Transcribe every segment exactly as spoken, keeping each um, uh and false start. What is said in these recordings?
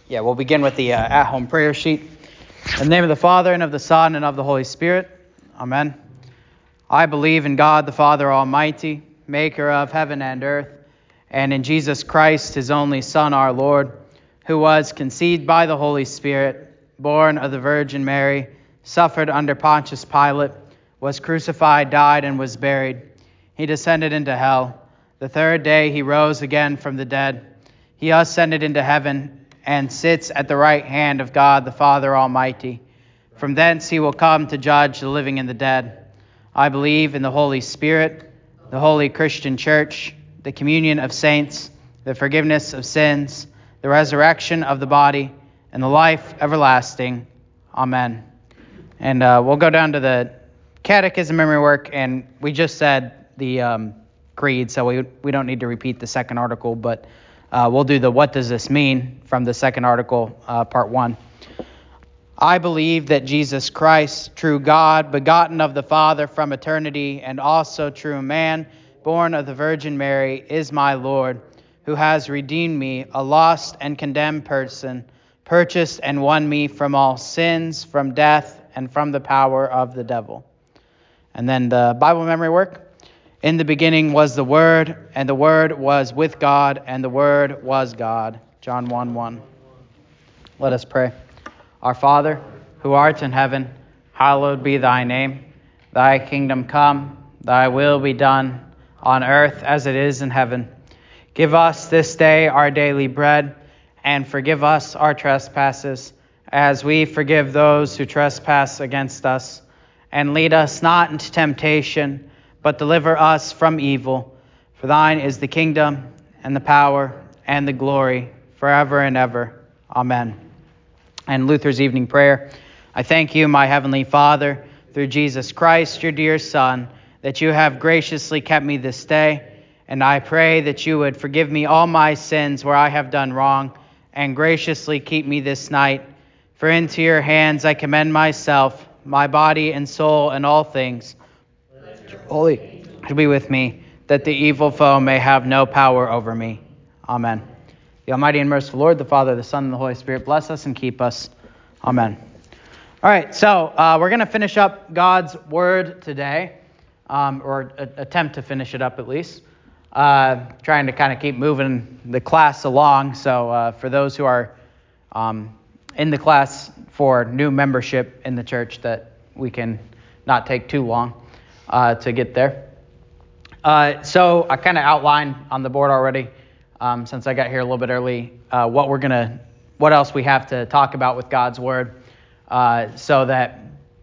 Yeah, we'll begin with the uh, at-home prayer sheet. In the name of the Father, and of the Son, and of the Holy Spirit. Amen. I believe in God the Father Almighty, maker of heaven and earth, and in Jesus Christ, his only Son, our Lord, who was conceived by the Holy Spirit, born of the Virgin Mary, suffered under Pontius Pilate, was crucified, died, and was buried. He descended into hell. The third day he rose again from the dead. He ascended into heaven and sits at the right hand of God the Father Almighty. From thence he will come to judge the living and the dead. I believe in the Holy Spirit, the holy Christian Church, the communion of saints, the forgiveness of sins, the resurrection of the body, and the life everlasting. Amen. And uh, we'll go down to the catechism memory work, and we just said the um, creed, so we we don't need to repeat the second article, but Uh, we'll do the what does this mean from the second article, uh, part one. I believe that Jesus Christ, true God, begotten of the Father from eternity, and also true man, born of the Virgin Mary, is my Lord, who has redeemed me, a lost and condemned person, purchased and won me from all sins, from death, and from the power of the devil. And then the Bible memory work. In the beginning was the Word, and the Word was with God, and the Word was God. John one one. Let us pray. Our Father, who art in heaven, hallowed be thy name. Thy kingdom come, thy will be done, on earth as it is in heaven. Give us this day our daily bread, and forgive us our trespasses, as we forgive those who trespass against us. And lead us not into temptation, but deliver us from evil. For thine is the kingdom, and the power, and the glory, forever and ever. Amen. And Luther's evening prayer. I thank you, my heavenly Father, through Jesus Christ, your dear Son, that you have graciously kept me this day. And I pray that you would forgive me all my sins where I have done wrong, and graciously keep me this night. For into your hands I commend myself, my body and soul, and all things. Holy, to be with me, that the evil foe may have no power over me. Amen. The Almighty and merciful Lord, the Father, the Son, and the Holy Spirit, bless us and keep us. Amen. All right, so uh, we're going to finish up God's Word today, um, or a- attempt to finish it up at least. Uh, trying to kind of keep moving the class along. So uh, for those who are um, in the class for new membership in the church, that we can not take too long Uh, to get there. Uh, so I kind of outlined on the board already, um, since I got here a little bit early, uh, what we're gonna, what else we have to talk about with God's Word, uh, so that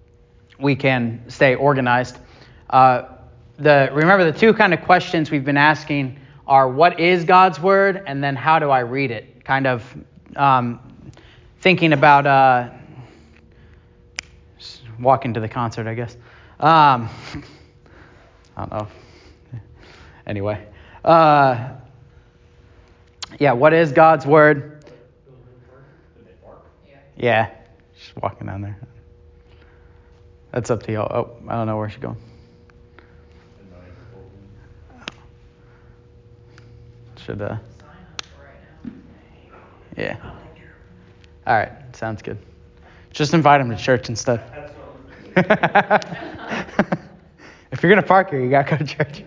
we can stay organized. Uh, the remember the two kind of questions we've been asking are, what is God's Word, and then how do I read it? Kind of um, thinking about uh, walking to the concert, I guess. Um, I don't know. Anyway. Uh, yeah, what is God's Word? Yeah, just walking down there. That's up to y'all. Oh, I don't know where she's going. Should, uh... Yeah. All right, sounds good. Just invite him to church instead. If you're going to park here, you got to go to church.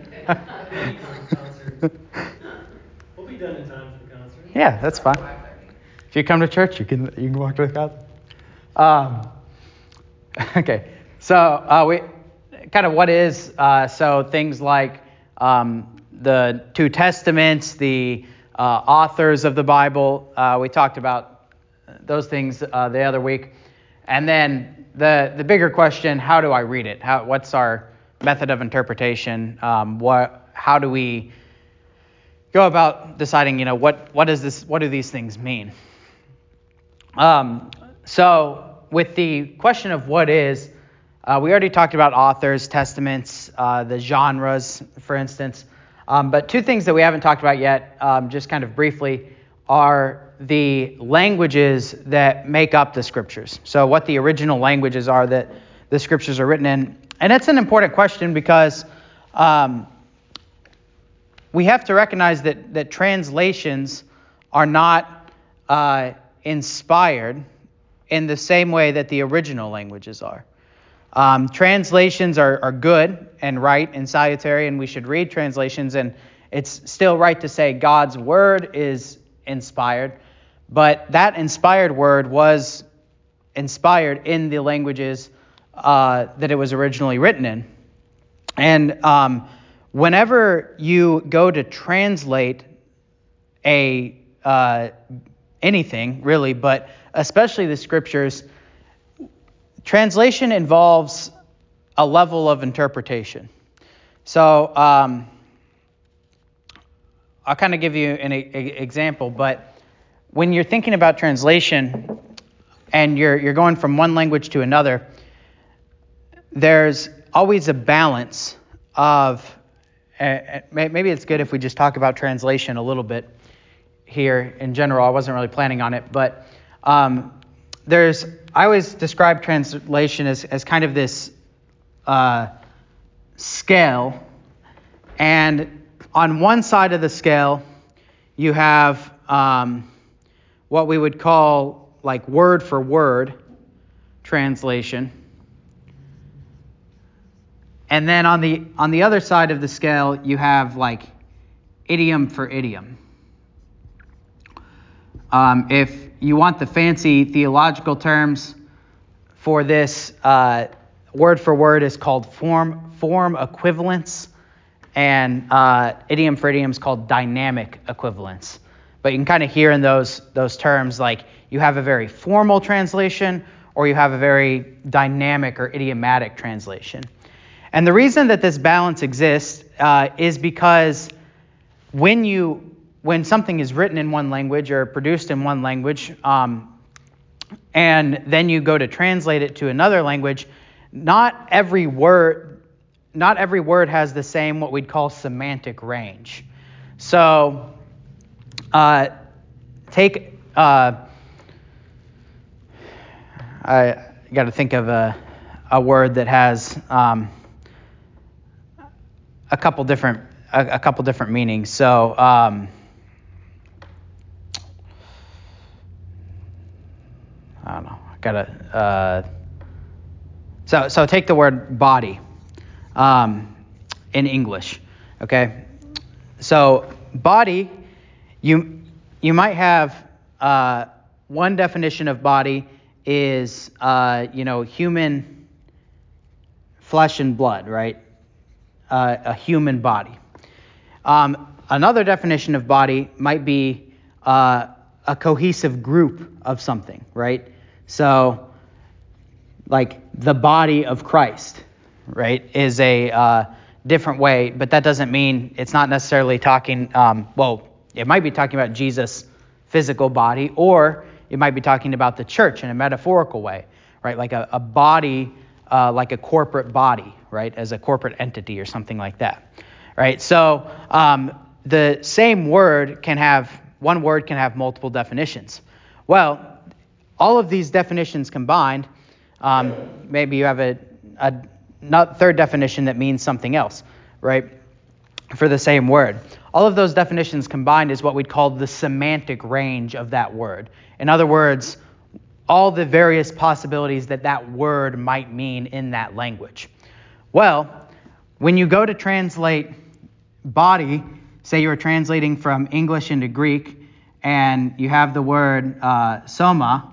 We'll be done in time for the concert. Yeah, that's fine. If you come to church, you can you can walk to the concert. Um, okay, so uh, we kind of what is uh, so things like um, the two testaments, the uh, authors of the Bible. Uh, we talked about those things uh, the other week, and then the the bigger question: how do I read it? How what's our method of interpretation? Um, what how do we go about deciding, you know, what what is this? What do these things mean? Um, so with the question of what is, uh, we already talked about authors, testaments, uh, the genres, for instance. Um, but two things that we haven't talked about yet, um, just kind of briefly, are the languages that make up the scriptures. So what the original languages are that the scriptures are written in. And that's an important question because um, we have to recognize that that translations are not uh, inspired in the same way that the original languages are. Um, translations are, are good and right and salutary, and we should read translations, and it's still right to say God's word is inspired, but that inspired word was inspired in the languages uh, that it was originally written in. And um, whenever you go to translate a uh, anything, really, but especially the scriptures, translation involves a level of interpretation. So um, I'll kind of give you an a, a example, but when you're thinking about translation and you're you're going from one language to another, there's always a balance of, uh, maybe it's good if we just talk about translation a little bit here in general. I wasn't really planning on it, but um, there's, I always describe translation as, as kind of this uh, scale, and on one side of the scale, you have um, what we would call like word for word translation. And then on the on the other side of the scale, you have like idiom for idiom. Um, if you want the fancy theological terms for this, uh, word for word is called form form equivalence, and uh, idiom for idiom is called dynamic equivalence. But you can kind of hear in those those terms, like you have a very formal translation or you have a very dynamic or idiomatic translation. And the reason that this balance exists uh, is because when you when something is written in one language or produced in one language, um, and then you go to translate it to another language, not every word not every word has the same what we'd call semantic range. So uh, take uh, I got to think of a a word that has um, a couple different a, a couple different meanings. So um, I don't know. I gotta. Uh, so so take the word body um, in English. Okay. So body, you you might have uh, one definition of body is uh, you know human flesh and blood, right? Uh, a human body. Um, another definition of body might be uh, a cohesive group of something, right? So, like the body of Christ, right, is a uh, different way, but that doesn't mean it's not necessarily talking, um, well, it might be talking about Jesus' physical body, or it might be talking about the church in a metaphorical way, right? Like a, a body, uh, like a corporate body, right, as a corporate entity or something like that, right? So um, the same word can have, one word can have multiple definitions. Well, all of these definitions combined, um, maybe you have a, a not third definition that means something else, right, for the same word. All of those definitions combined is what we'd call the semantic range of that word. In other words, all the various possibilities that that word might mean in that language. Well, when you go to translate body, say you're translating from English into Greek, and you have the word uh, soma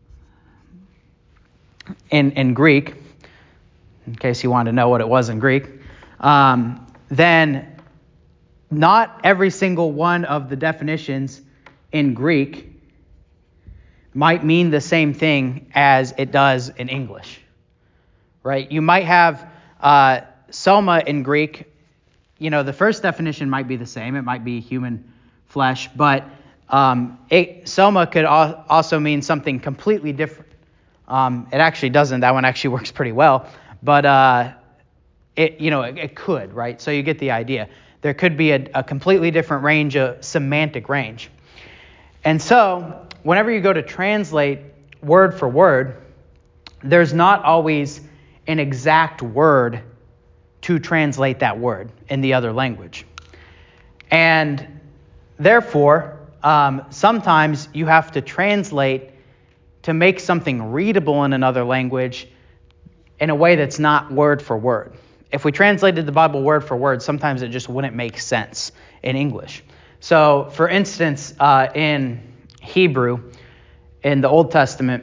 in, in Greek, in case you wanted to know what it was in Greek, um, then not every single one of the definitions in Greek might mean the same thing as it does in English, right? You might have uh, soma in Greek. You know, the first definition might be the same. It might be human flesh, but um, it, soma could al- also mean something completely different. Um, it actually doesn't. That one actually works pretty well, but uh, it, you know, it, it could, right? So you get the idea. There could be a, a completely different range, a semantic range. And so whenever you go to translate word for word, there's not always an exact word to translate that word in the other language. And therefore, um, sometimes you have to translate to make something readable in another language in a way that's not word for word. If we translated the Bible word for word, sometimes it just wouldn't make sense in English. So, for instance, uh, in Hebrew, in the Old Testament,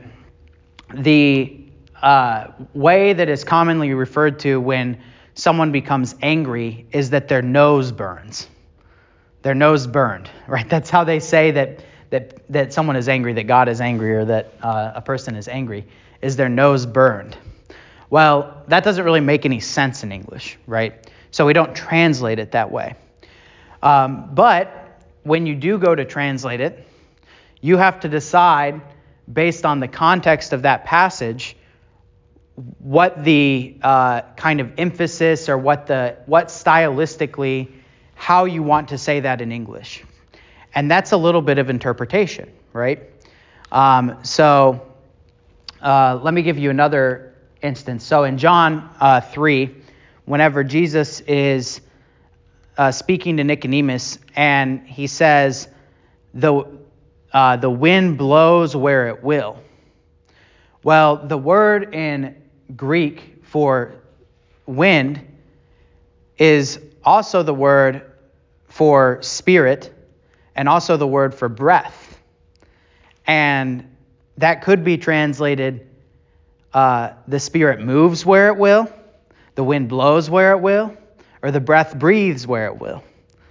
the uh, way that is commonly referred to when someone becomes angry is that their nose burns. Their nose burned, right? That's how they say that that that someone is angry, that God is angry, or that uh, a person is angry, is their nose burned. Well, that doesn't really make any sense in English, right? So we don't translate it that way. Um, but when you do go to translate it, you have to decide, based on the context of that passage, what the uh, kind of emphasis or what the what stylistically, how you want to say that in English. And that's a little bit of interpretation, right? Um, so uh, let me give you another instance. So in John uh, three, whenever Jesus is uh, speaking to Nicodemus, and he says, the, uh, the wind blows where it will. Well, the word in Greek for wind is also the word for spirit and also the word for breath. And that could be translated, uh, the spirit moves where it will, the wind blows where it will, or the breath breathes where it will.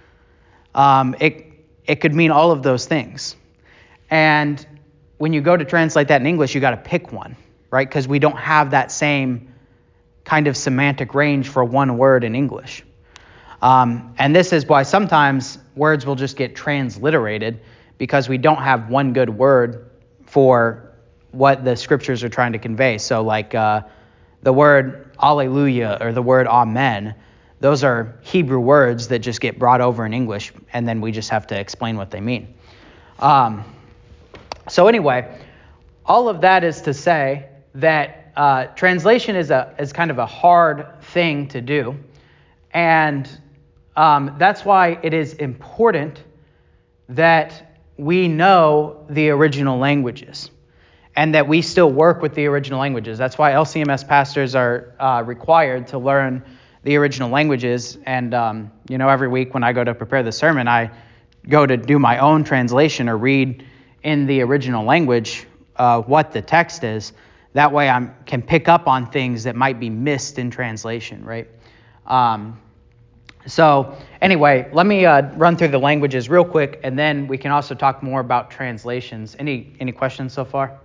Um, it, it could mean all of those things. And when you go to translate that in English, you got to pick one, right? Because we don't have that same kind of semantic range for one word in English. Um, and this is why sometimes words will just get transliterated, because we don't have one good word for what the scriptures are trying to convey. So like uh, the word alleluia or the word amen, those are Hebrew words that just get brought over in English, and then we just have to explain what they mean. Um, so anyway, all of that is to say that uh, translation is a is kind of a hard thing to do, and um, that's why it is important that we know the original languages and that we still work with the original languages. That's why L C M S pastors are uh, required to learn the original languages. And, um, you know, every week when I go to prepare the sermon, I go to do my own translation or read in the original language uh, what the text is. That way I can pick up on things that might be missed in translation, right? Um, so anyway, let me uh, run through the languages real quick, and then we can also talk more about translations. Any any questions so far?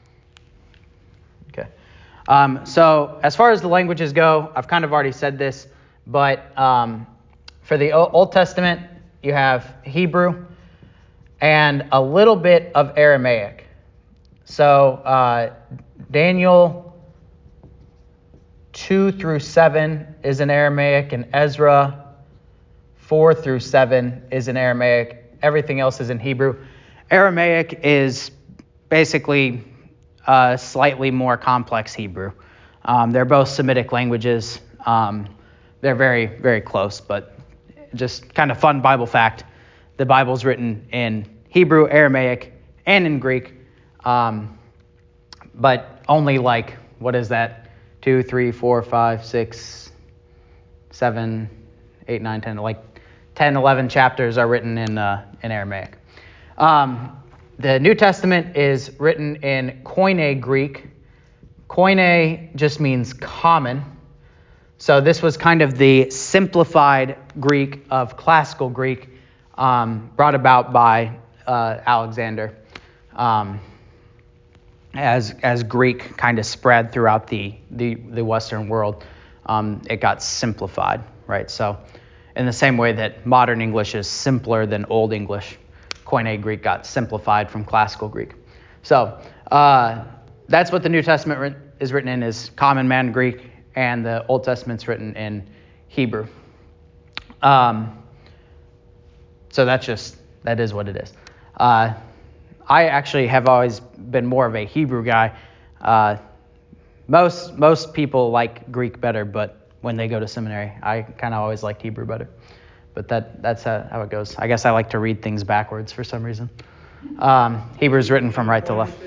Okay. Um, so as far as the languages go, I've kind of already said this, but um, for the Old Testament, you have Hebrew and a little bit of Aramaic. So uh, Daniel two through seven is in Aramaic, and Ezra four through seven is in Aramaic. Everything else is in Hebrew. Aramaic is basically a slightly more complex Hebrew. Um, they're both Semitic languages. Um, they're very, very close, but just kind of fun Bible fact. The Bible's written in Hebrew, Aramaic, and in Greek, um, but only like, what is that? Two, three, four, five, six, seven, eight, nine, ten, like ten, eleven chapters are written in uh, in Aramaic. Um, the New Testament is written in Koine Greek. Koine just means common. So this was kind of the simplified Greek of classical Greek, um, brought about by uh, Alexander, um, as as Greek kind of spread throughout the the, the Western world. Um, it got simplified, right? So in the same way that modern English is simpler than Old English, Koine Greek got simplified from classical Greek. So uh, that's what the New Testament writ- is written in, is Common Man Greek, and the Old Testament's written in Hebrew. Um, so that's just, that is what it is. Uh, I actually have always been more of a Hebrew guy. Uh, most most people like Greek better, but when they go to seminary, I kind of always liked Hebrew better. but that that's how, how it goes. I guess I like to read things backwards for some reason. Um, Hebrew's written from right to left.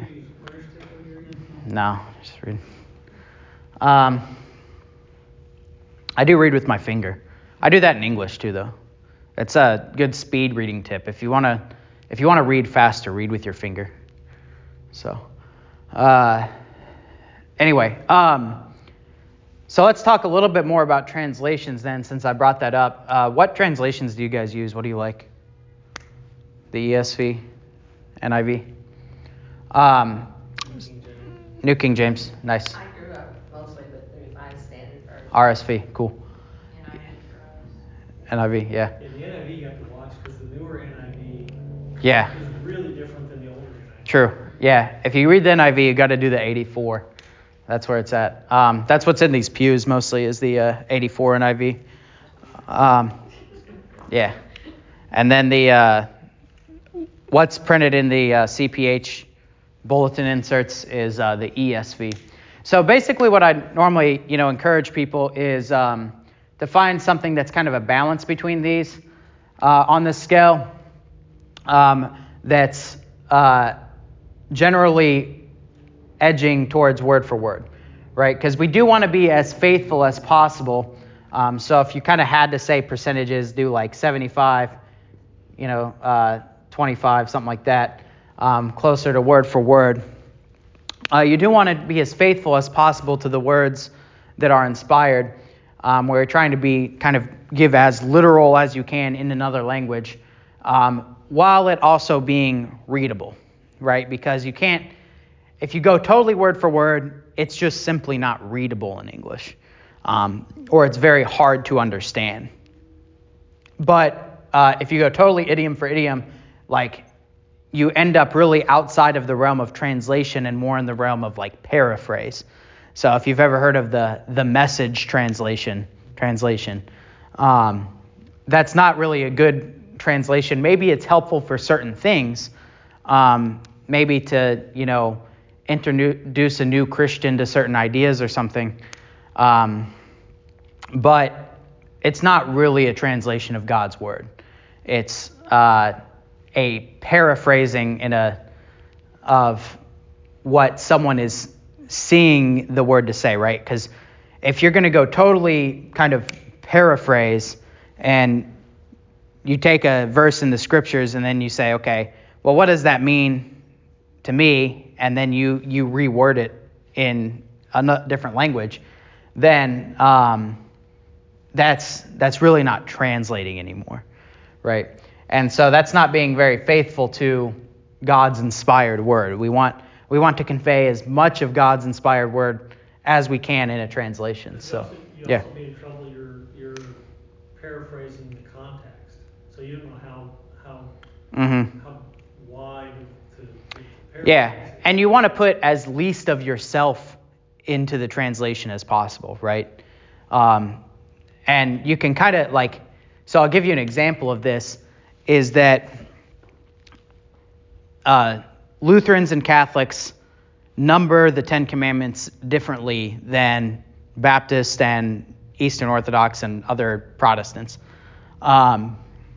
No, just read. Um, I do read with my finger. I do that in English too, though. It's a good speed reading tip. If you wanna, if you wanna read faster, read with your finger. So, uh, anyway, um, so let's talk a little bit more about translations then, since I brought that up. Uh, what translations do you guys use? What do you like? The E S V, N I V, um, New King James. Nice. I grew up mostly with the Revised Standard Version. R S V, cool. N I V for us. N I V, yeah. In the N I V you have to watch because the newer N I V Yeah. is really different than the older N I V. True. Yeah. If you read the N I V, you got to do the eighty-four. That's where it's at. Um, that's what's in these pews mostly is the uh, eighty-four N I V. Um, yeah. And then the uh, what's printed in the uh, C P H bulletin inserts is uh, the E S V. So basically, what I normally, you know, encourage people is um, to find something that's kind of a balance between these uh, on this scale. Um, that's uh, generally edging towards word for word, right? Because we do want to be as faithful as possible. Um, so if you kind of had to say percentages, do like seventy-five, you know, uh, twenty-five, something like that, um, closer to word for word. Uh, you do want to be as faithful as possible to the words that are inspired. Um, we're trying to be kind of give as literal as you can in another language, um, while it also being readable, right? Because you can't, if you go totally word for word, it's just simply not readable in English, um, or it's very hard to understand. But uh, if you go totally idiom for idiom, like you end up really outside of the realm of translation and more in the realm of like paraphrase. So if you've ever heard of the the Message translation, translation, um, that's not really a good translation. Maybe it's helpful for certain things, um, maybe to, you know, introduce a new Christian to certain ideas or something. Um, but it's not really a translation of God's word. It's uh, a paraphrasing in a of what someone is seeing the word to say, right? Because if you're going to go totally kind of paraphrase and you take a verse in the scriptures and then you say, okay, well, what does that mean to me? And then you you reword it in a different language, then um, that's that's really not translating anymore, right? And so that's not being very faithful to God's inspired word. We want we want to convey as much of God's inspired word as we can in a translation. You So, also, you yeah. also be in trouble. You're you're paraphrasing the context, so you don't know how how Mm-hmm. how wide to, to, to paraphrase. Yeah, it. and you want to put as least of yourself into the translation as possible, right? Um, and you can kind of like, so I'll give you an example of this, is that uh, Lutherans and Catholics number the Ten Commandments differently than Baptists and Eastern Orthodox and other Protestants. Um,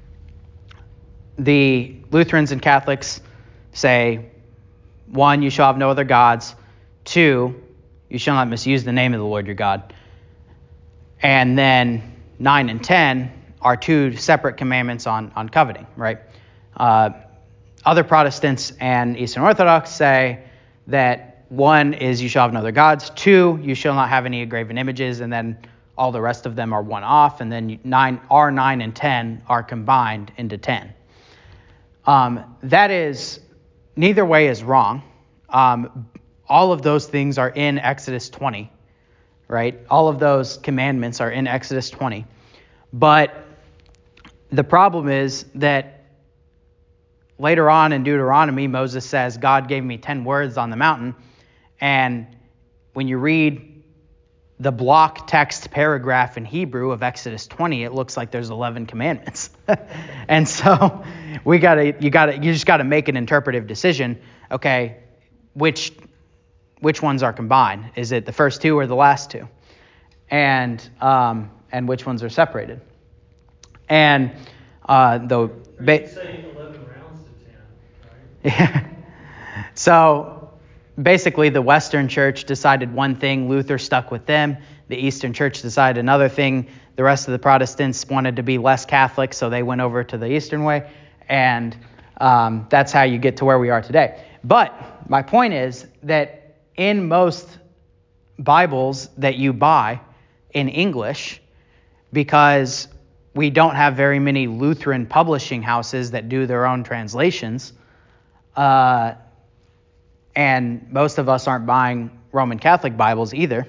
the Lutherans and Catholics say, one, you shall have no other gods. Two, you shall not misuse the name of the Lord your God. And then nine and ten are two separate commandments on, on coveting, right? Uh, other Protestants and Eastern Orthodox say that one is you shall have no other gods. Two, you shall not have any graven images. And then all the rest of them are one off. And then nine, R nine and ten are combined into ten. Um, that is, neither way is wrong. Um, all of those things are in Exodus twenty, right? All of those commandments are in Exodus twenty. But the problem is that later on in Deuteronomy, Moses says, God gave me ten words on the mountain. And when you read the block text paragraph in Hebrew of Exodus twenty, it looks like there's eleven commandments. And so we gotta, you gotta, you just gotta make an interpretive decision. Okay, which which ones are combined? Is it the first two or the last two? And um, and which ones are separated? And uh, the Or you ba- could say eleven rounds to ten, right? yeah. So basically, the Western Church decided one thing. Luther stuck with them. The Eastern Church decided another thing. The rest of the Protestants wanted to be less Catholic, so they went over to the Eastern way. And um, that's how you get to where we are today. But my point is that in most Bibles that you buy in English, because we don't have very many Lutheran publishing houses that do their own translations, uh, and most of us aren't buying Roman Catholic Bibles either.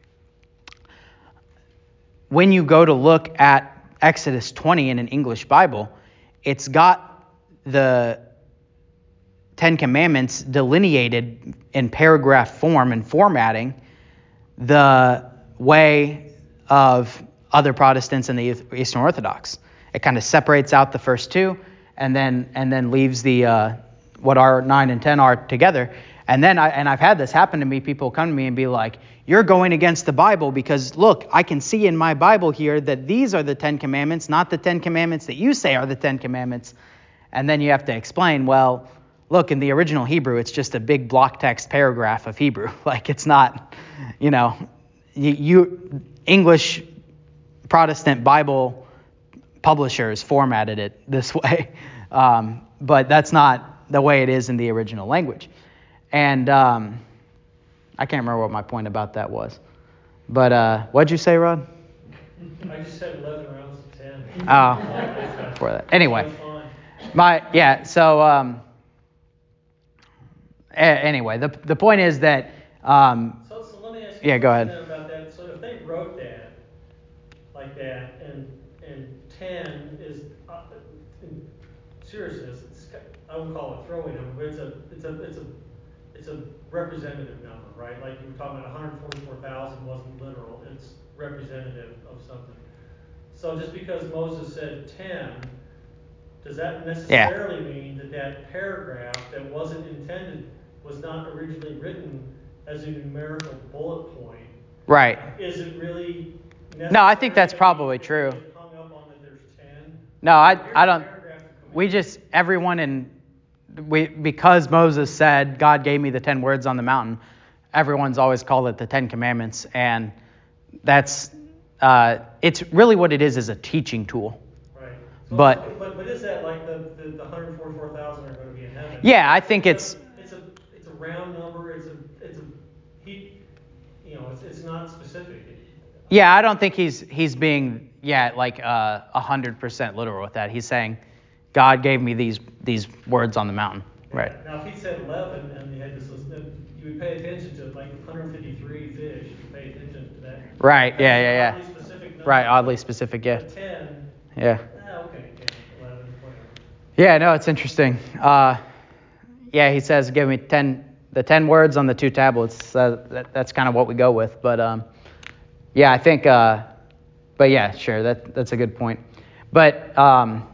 When you go to look at Exodus twenty in an English Bible, it's got the Ten Commandments delineated in paragraph form and formatting the way of other Protestants and the Eastern Orthodox. It kind of separates out the first two and then and then leaves the uh, what our nine and ten are together. And then I and I've had this happen to me. People come to me and be like, "You're going against the Bible because look, I can see in my Bible here that these are the Ten Commandments, not the Ten Commandments that you say are the Ten Commandments." And then you have to explain, well, look, in the original Hebrew, it's just a big block text paragraph of Hebrew. Like it's not, you know, you, you English Protestant Bible publishers formatted it this way, um, but that's not the way it is in the original language. And um, I can't remember what my point about that was. But uh, what'd you say, Rod? I just said eleven rounds to ten. Oh, for that. Anyway, That was fun. my yeah. So um, a- anyway, the the point is that um, So, so let me ask you yeah. a Go question ahead. then about that. So if they wrote that like that, and and ten is uh, in seriousness, it's, I wouldn't call it a throwaway number, but it's a it's a it's a it's a representative number, right? Like you were talking about, one hundred forty-four thousand wasn't literal; it's representative of something. So just because Moses said ten, does that necessarily mean that that paragraph that wasn't intended, was not originally written as a numerical bullet point? Right. Is it really necessary? No, I think that's that probably we true. get hung up on that there's ten? No, I Here's I the don't. paragraph to come We in. just everyone in we because Moses said God gave me the ten words on the mountain. Everyone's always called it the Ten Commandments, and that's uh, it's really what it is is a teaching tool. Right. So, But but but is that like the the, the one hundred forty-four thousand are going to be in heaven? yeah, I think it's it's a it's a round number. It's a it's a he, you know, it's it's not specific. It, yeah. I don't think he's he's being yeah like a uh, hundred percent literal with that. He's saying God gave me these these words on the mountain. Right. Now, if he said eleven and you had this, then you would pay attention to like one hundred fifty-three fish. You pay attention to that. Right. That's Yeah. an Yeah. oddly Yeah. specific number. Right. Oddly specific. Yeah. But ten. Yeah. Ah, okay. Yeah. eleven. Whatever. Yeah. No, it's interesting. Uh, yeah. He says, "Give me ten." The ten words on the two tablets. Uh, that, that's kind of what we go with. But um, yeah, I think. Uh, but yeah, sure. That that's a good point. But um,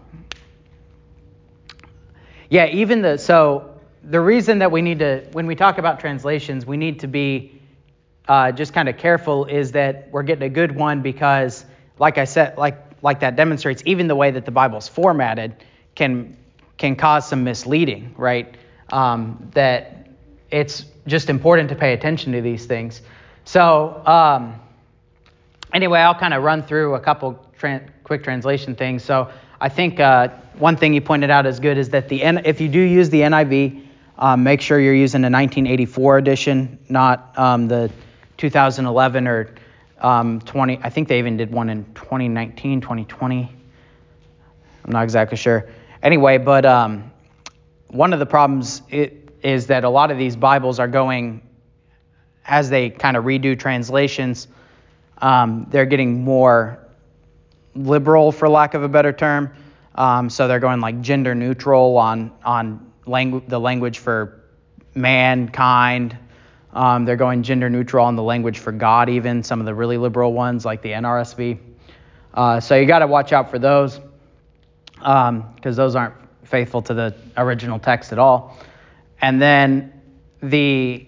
yeah, even the so the reason that we need to when we talk about translations, we need to be uh, just kind of careful is that we're getting a good one because, like I said, like like that demonstrates, even the way that the Bible's formatted can can cause some misleading, right? Um, that it's just important to pay attention to these things. So um, anyway, I'll kind of run through a couple tra- quick translation things. So I think uh, one thing you pointed out is good is that the N- if you do use the N I V, um, make sure you're using the nineteen eighty-four edition, not um, the two thousand eleven or um, twenty. I think they even did one in twenty nineteen, twenty twenty. I'm not exactly sure. Anyway, but um, one of the problems it, is that a lot of these Bibles are going, as they kind of redo translations, um, they're getting more liberal, for lack of a better term. Um, so they're going like gender neutral on on langu- the language for mankind. Um, they're going gender neutral on the language for God, even some of the really liberal ones like the N R S V. Uh, so you got to watch out for those because um, those aren't faithful to the original text at all. And then the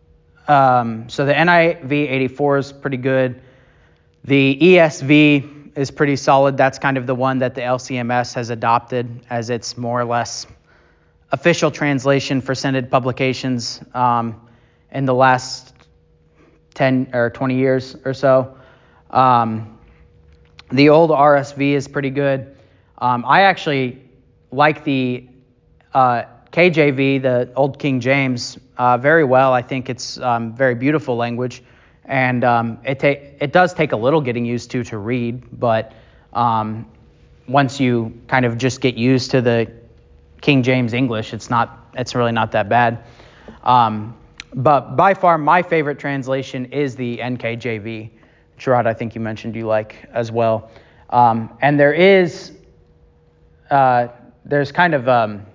um, so the N I V eighty-four is pretty good. The E S V is pretty solid. That's kind of the one that the L C M S has adopted as its more or less official translation for Synod publications um, in the last ten or twenty years or so. Um, the old R S V is pretty good. Um, I actually like the uh, K J V, the Old King James, uh, very well. I think it's um, very beautiful language, and um, it ta- it does take a little getting used to to read, but um, once you kind of just get used to the King James English, it's not it's really not that bad. Um, but by far my favorite translation is the N K J V. Sherrod, I think you mentioned you like as well. Um, and there is uh, there's kind of um,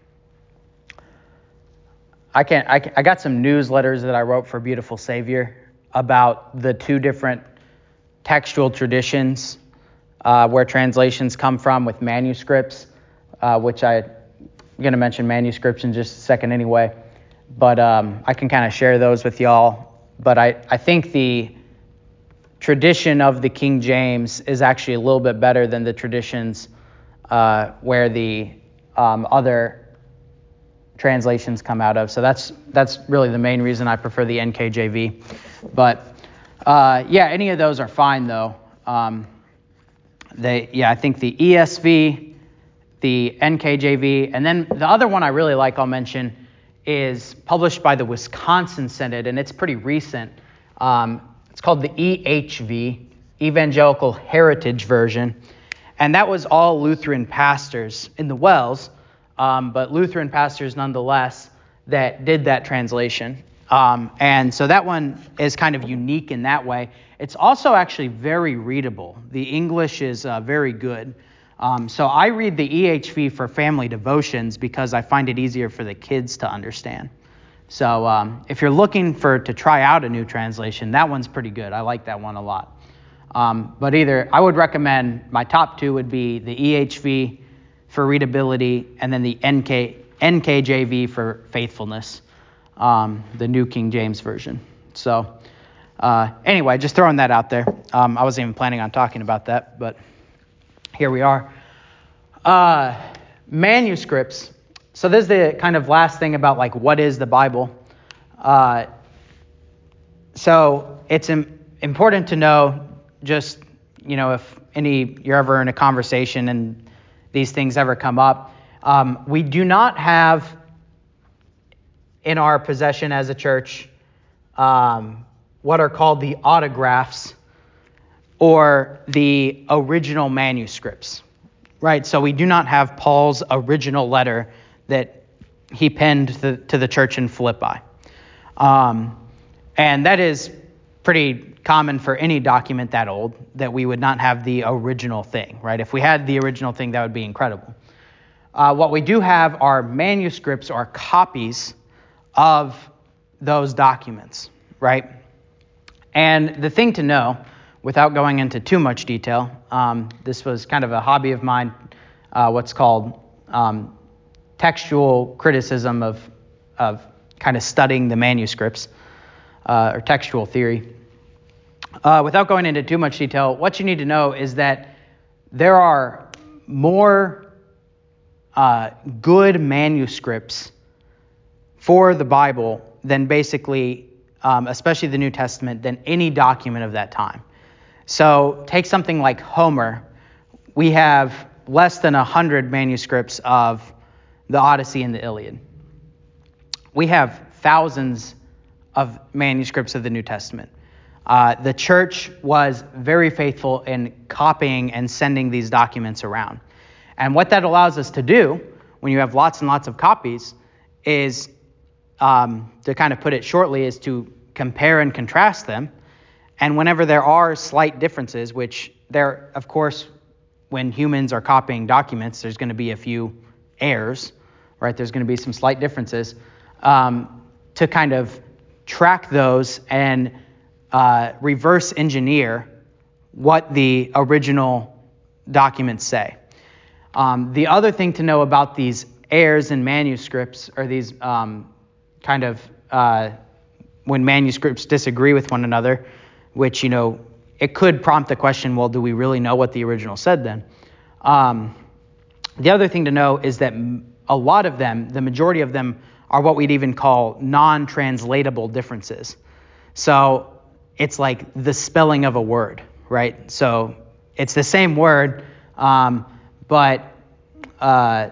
I can't I, I got some newsletters that I wrote for Beautiful Savior about the two different textual traditions uh, where translations come from with manuscripts, uh, which I I'm going to mention manuscripts in just a second anyway, but um, I can kind of share those with y'all. But I, I think the tradition of the King James is actually a little bit better than the traditions uh, where the um, other translations come out of. So that's that's really the main reason I prefer the N K J V. But uh, yeah, any of those are fine though. Um, they yeah, I think the E S V, the N K J V, and then the other one I really like I'll mention is published by the Wisconsin Synod, and it's pretty recent. Um, it's called the E H V, Evangelical Heritage Version, and that was all Lutheran pastors in the Wells, um, but Lutheran pastors nonetheless that did that translation. Um, and so that one is kind of unique in that way. It's also actually very readable. The English is uh, very good. Um, so I read the E H V for family devotions because I find it easier for the kids to understand. So um, if you're looking for to try out a new translation, that one's pretty good. I like that one a lot. Um, but either I would recommend my top two would be the E H V for readability and then the N K, N K J V for faithfulness, um, the New King James Version. So uh, anyway, just throwing that out there. Um, I wasn't even planning on talking about that, but here we are. Uh, manuscripts. So this is the kind of last thing about like what is the Bible. Uh, so it's im- important to know just, you know, if any you're ever in a conversation and these things ever come up. Um, we do not have in our possession as a church um, what are called the autographs or the original manuscripts, right? So we do not have Paul's original letter that he penned the, to the church in Philippi. Um, and that is pretty common for any document that old, that we would not have the original thing, right? If we had the original thing, that would be incredible. Uh, what we do have are manuscripts or copies of those documents, right? And the thing to know, without going into too much detail, um, this was kind of a hobby of mine, uh, what's called um, textual criticism of, of kind of studying the manuscripts, uh, or textual theory. Uh, without going into too much detail, what you need to know is that there are more uh, good manuscripts for the Bible than basically, um, especially the New Testament, than any document of that time. So take something like Homer. We have less than one hundred manuscripts of the Odyssey and the Iliad. We have thousands of manuscripts of the New Testament. Uh, the church was very faithful in copying and sending these documents around. And what that allows us to do, when you have lots and lots of copies, is, um, to kind of put it shortly, is to compare and contrast them. And whenever there are slight differences, which there, of course, when humans are copying documents, there's going to be a few errors, right? There's going to be some slight differences, um, to kind of track those and uh, reverse engineer what the original documents say. Um, the other thing to know about these errors in manuscripts, or these um, kind of uh, when manuscripts disagree with one another, which, you know, it could prompt the question, well, do we really know what the original said then? Um, the other thing to know is that a lot of them, the majority of them, are what we'd even call non-translatable differences. So it's like the spelling of a word, right? So it's the same word, um, but uh,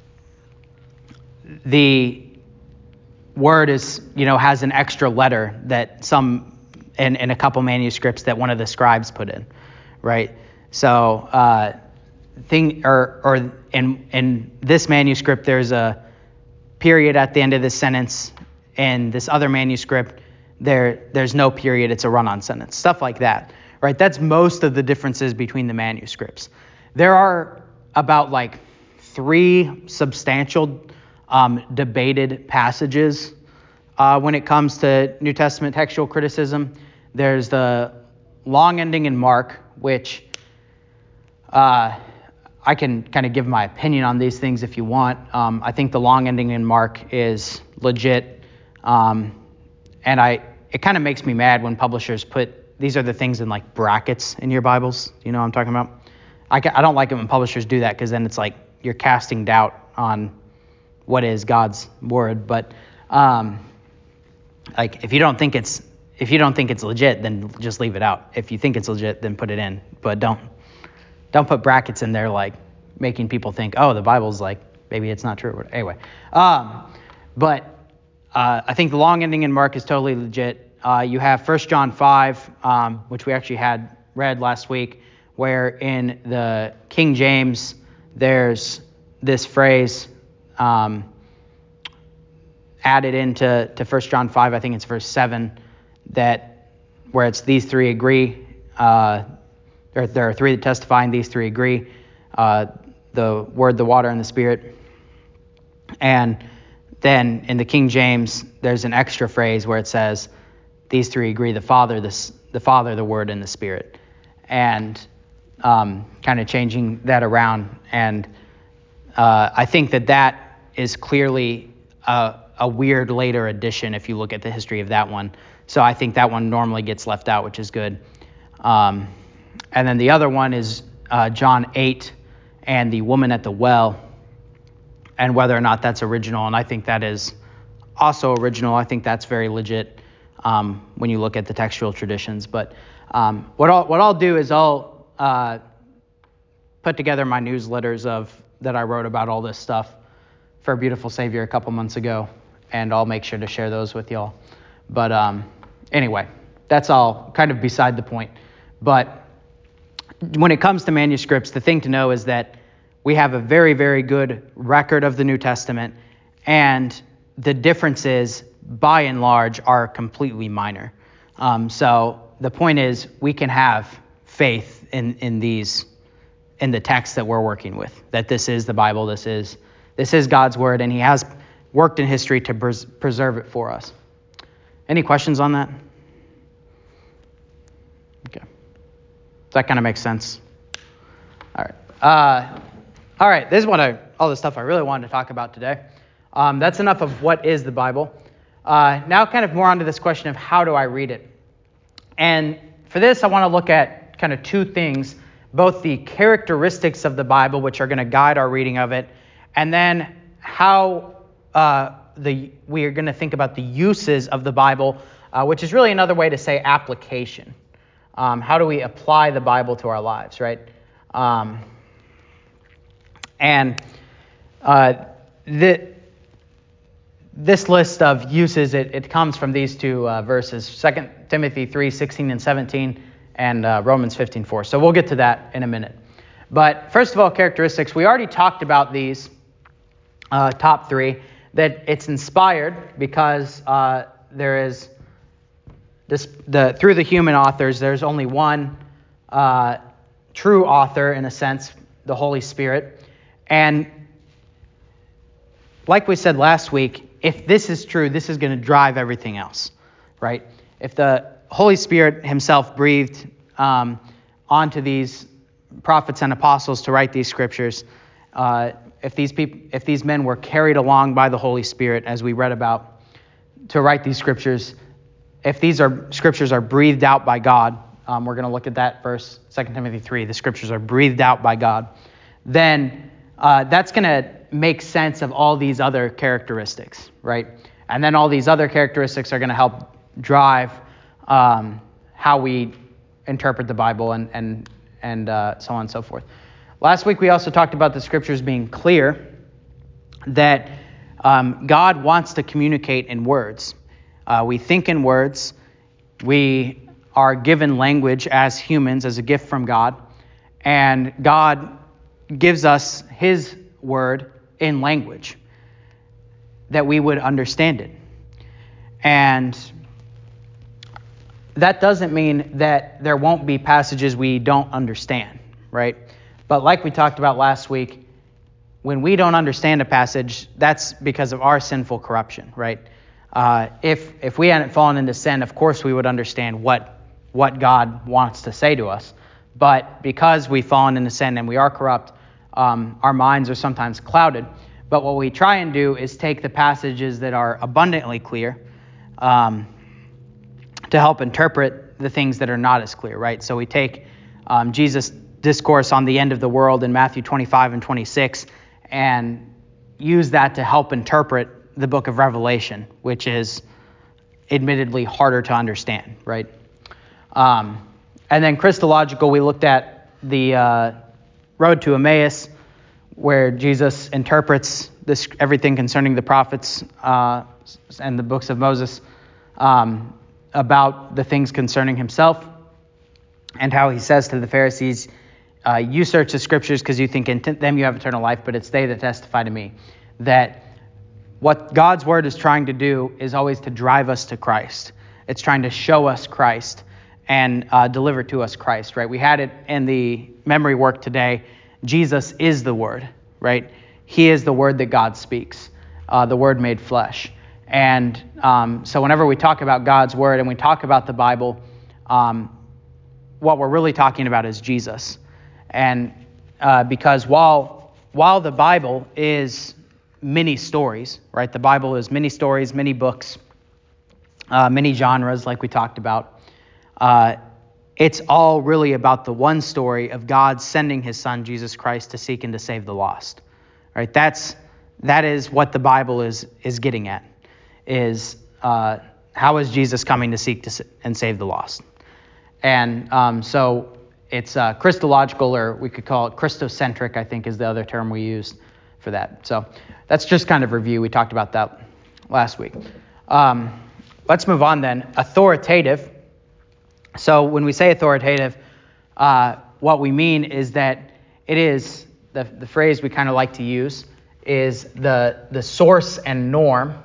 the word is, you know, has an extra letter that some, in, in a couple manuscripts that one of the scribes put in, right? So uh, thing, or or in in this manuscript, there's a period at the end of this sentence. In this other manuscript, there there's no period. It's a run-on sentence, stuff like that, right? That's most of the differences between the manuscripts. There are about like three substantial um, debated passages uh, when it comes to New Testament textual criticism. There's the long ending in Mark, which uh, I can kind of give my opinion on these things if you want. Um, I think the long ending in Mark is legit, um, and I it kind of makes me mad when publishers put these are the things in like brackets in your Bibles. You know what I'm talking about? I, I don't like it when publishers do that, because then it's like you're casting doubt on what is God's word. But um, like if you don't think it's if you don't think it's legit, then just leave it out. If you think it's legit, then put it in. But don't don't put brackets in there like making people think, oh, the Bible's like maybe it's not true. Anyway, um, but uh, I think the long ending in Mark is totally legit. Uh, you have First John five, um, which we actually had read last week, where in the King James there's this phrase um, added into to First John five, I think it's verse seven, that where it's these three agree. Uh, there, there are three that testify, and these three agree. Uh, the Word, the water, and the Spirit. And then in the King James, there's an extra phrase where it says, these three agree, the Father, the, the Father, the Word, and the Spirit. And um, kind of changing that around. And uh, I think that that is clearly a, a weird later addition if you look at the history of that one. So I think that one normally gets left out, which is good. Um, and then the other one is uh, John eight and the woman at the well, and whether or not that's original. And I think that is also original. I think that's very legit um, when you look at the textual traditions. But um, what I'll what I'll do is I'll uh, put together my newsletters of that I wrote about all this stuff for A Beautiful Savior a couple months ago, and I'll make sure to share those with y'all. But um, anyway, that's all kind of beside the point. But when it comes to manuscripts, the thing to know is that we have a very, very good record of the New Testament, and the differences, by and large, are completely minor. Um, so the point is, we can have faith in, in these, in the text that we're working with, that this is the Bible, this is this is God's word, and He has worked in history to pres- preserve it for us. Any questions on that? Okay. Does that kind of make sense? All right. Uh, all right. This is what I, all the stuff I really wanted to talk about today. Um, that's enough of what is the Bible. Uh, now kind of more onto this question of how do I read it? And for this, I want to look at kind of two things, both the characteristics of the Bible, which are going to guide our reading of it, and then how uh, the we are going to think about the uses of the Bible, uh, which is really another way to say application. Um, how do we apply the Bible to our lives, right? Um, and uh, the, this list of uses, it, it comes from these two uh, verses, Second Timothy three, sixteen and seventeen, and uh, Romans fifteen, four. So we'll get to that in a minute. But first of all, characteristics. We already talked about these uh, top three, that it's inspired because uh, there is this the through the human authors, there's only one uh, true author in a sense, the Holy Spirit. And like we said last week, if this is true, this is going to drive everything else, right? If the Holy Spirit Himself breathed um, onto these prophets and apostles to write these scriptures, uh, if these people, if these men were carried along by the Holy Spirit, as we read about, to write these scriptures, if these are scriptures are breathed out by God, um, we're going to look at that verse, Second Timothy three, the scriptures are breathed out by God, then uh, that's going to make sense of all these other characteristics, right? And then all these other characteristics are going to help drive um, how we interpret the Bible and and and uh, so on and so forth. Last week we also talked about the scriptures being clear, that um, God wants to communicate in words. Uh, we think in words. We are given language as humans, as a gift from God, and God gives us his word in language that we would understand it. And that doesn't mean that there won't be passages we don't understand, right? But like we talked about last week, when we don't understand a passage, that's because of our sinful corruption, right? Uh, if if we hadn't fallen into sin, of course we would understand what what God wants to say to us. But because we've fallen into sin and we are corrupt, um, our minds are sometimes clouded. But what we try and do is take the passages that are abundantly clear um, to help interpret the things that are not as clear, right? So we take um, Jesus' discourse on the end of the world in Matthew twenty-five and twenty-six and use that to help interpret the book of Revelation, which is admittedly harder to understand, right? Um, and then Christological, we looked at the uh, road to Emmaus, where Jesus interprets this everything concerning the prophets uh, and the books of Moses um, about the things concerning himself, and how he says to the Pharisees, uh, you search the scriptures because you think in t- them you have eternal life, but it's they that testify to me. That what God's word is trying to do is always to drive us to Christ. It's trying to show us Christ and uh, deliver to us Christ, right? We had it in the memory work today. Jesus is the word, right? He is the word that God speaks, uh, the word made flesh. And um, so whenever we talk about God's word and we talk about the Bible, um, what we're really talking about is Jesus. And uh, because while while the Bible is many stories, right? The Bible is many stories, many books, uh, many genres, like we talked about. Uh, it's all really about the one story of God sending his son, Jesus Christ, to seek and to save the lost, right? That's, that is what the Bible is, is getting at, is uh, how is Jesus coming to seek to, and save the lost? And um, so it's uh, Christological, or we could call it Christocentric, I think is the other term we use for that. So that's just kind of review. We talked about that last week. Um, let's move on then. Authoritative. So when we say authoritative, uh, what we mean is that it is, the, the phrase we kind of like to use, is the, the source and norm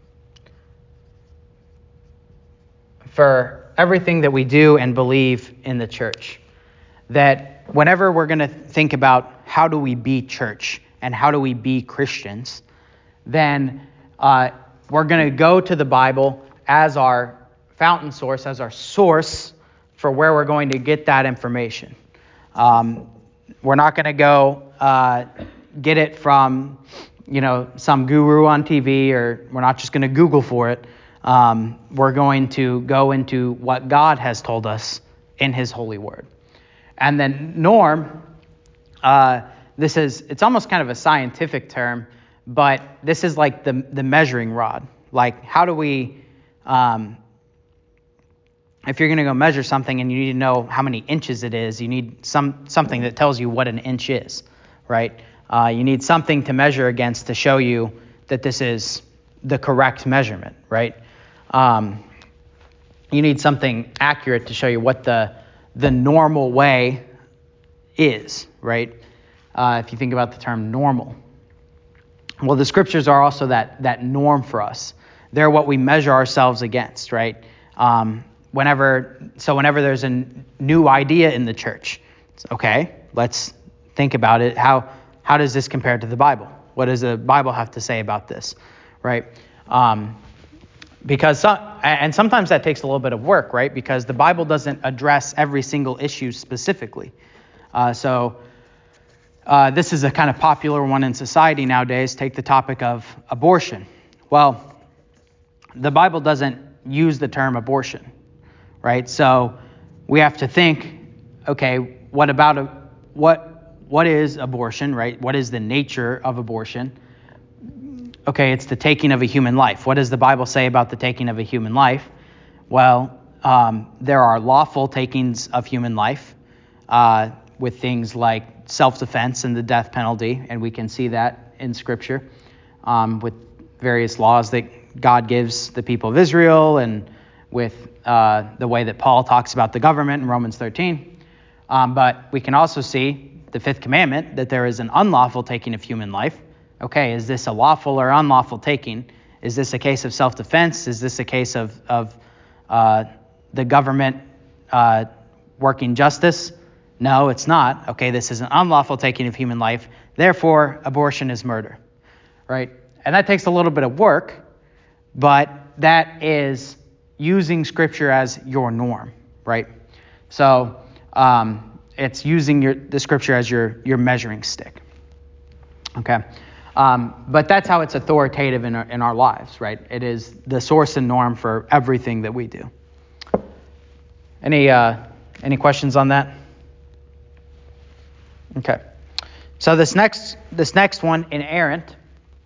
for everything that we do and believe in the church. That whenever we're going to think about how do we be church and how do we be Christians, then uh, we're going to go to the Bible as our fountain source, as our source for where we're going to get that information. Um, we're not going to go uh, get it from, you know, some guru on T V, or we're not just going to Google for it. Um, we're going to go into what God has told us in his holy word. And then norm, uh, this is, it's almost kind of a scientific term, but this is like the, the measuring rod. Like, how do we, um, if you're going to go measure something and you need to know how many inches it is, you need some something that tells you what an inch is, right? Uh, you need something to measure against to show you that this is the correct measurement, right? Um, you need something accurate to show you what the the normal way is, right? Uh, if you think about the term normal. Well, the scriptures are also that that norm for us. They're what we measure ourselves against, right? Um, whenever, so whenever there's a n- new idea in the church, it's okay, let's think about it. How how does this compare to the Bible? What does the Bible have to say about this, right? Um, because some, and sometimes that takes a little bit of work, right? Because the Bible doesn't address every single issue specifically. Uh, so uh, this is a kind of popular one in society nowadays. Take the topic of abortion. Well, the Bible doesn't use the term abortion, right? So we have to think, okay, what about a, what what is abortion, right? What is the nature of abortion? Okay, it's the taking of a human life. What does the Bible say about the taking of a human life? Well, um, there are lawful takings of human life uh, with things like self-defense and the death penalty, and we can see that in Scripture um, with various laws that God gives the people of Israel, and with uh, the way that Paul talks about the government in Romans thirteen. Um, but we can also see the fifth commandment, that there is an unlawful taking of human life. Okay, is this a lawful or unlawful taking? Is this a case of self-defense? Is this a case of, of uh, the government uh, working justice? No, it's not. Okay, this is an unlawful taking of human life. Therefore, abortion is murder, right? And that takes a little bit of work, but that is using Scripture as your norm, right? So um, it's using your, the Scripture as your, your measuring stick, okay? Um, but that's how it's authoritative in our, in our lives, right? It is the source and norm for everything that we do. Any uh, any questions on that? Okay. So this next this next one, inerrant,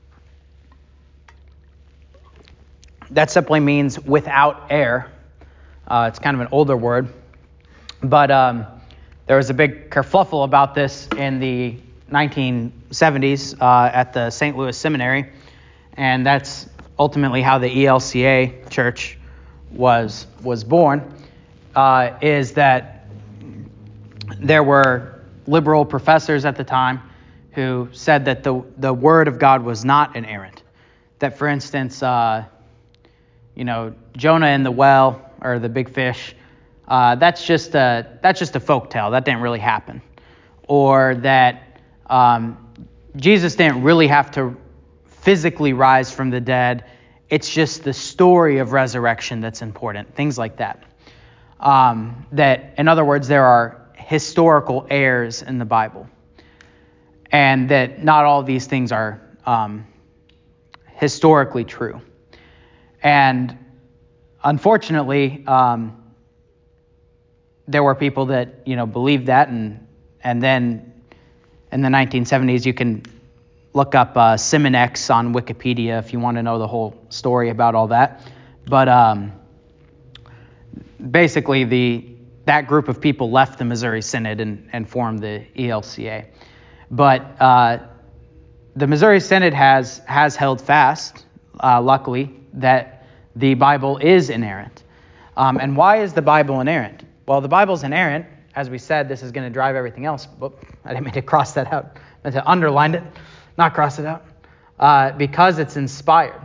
that simply means without error. Uh, it's kind of an older word, but um, there was a big kerfuffle about this in the nineteen seventies uh, at the Saint Louis Seminary, and that's ultimately how the E L C A church was was born. Uh, is that there were liberal professors at the time who said that the the Word of God was not inerrant. That, for instance, uh, you know, Jonah in the well or the big fish, uh, that's just a that's just a folktale. That didn't really happen. Or that um, Jesus didn't really have to physically rise from the dead. It's just the story of resurrection that's important. Things like that. Um, that, in other words, there are historical errors in the Bible, and that not all of these things are um, historically true. And unfortunately, um, there were people that, you know, believed that, and and then in the nineteen seventies, you can look up uh, Simonex on Wikipedia if you want to know the whole story about all that. But um, basically, the that group of people left the Missouri Synod and, and formed the E L C A. But uh, the Missouri Synod has has held fast, uh, luckily, that the Bible is inerrant. Um, and why is the Bible inerrant? Well, the Bible's inerrant. As we said, this is going to drive everything else. But I didn't mean to cross that out. I meant to underline it, not cross it out. Uh, because it's inspired.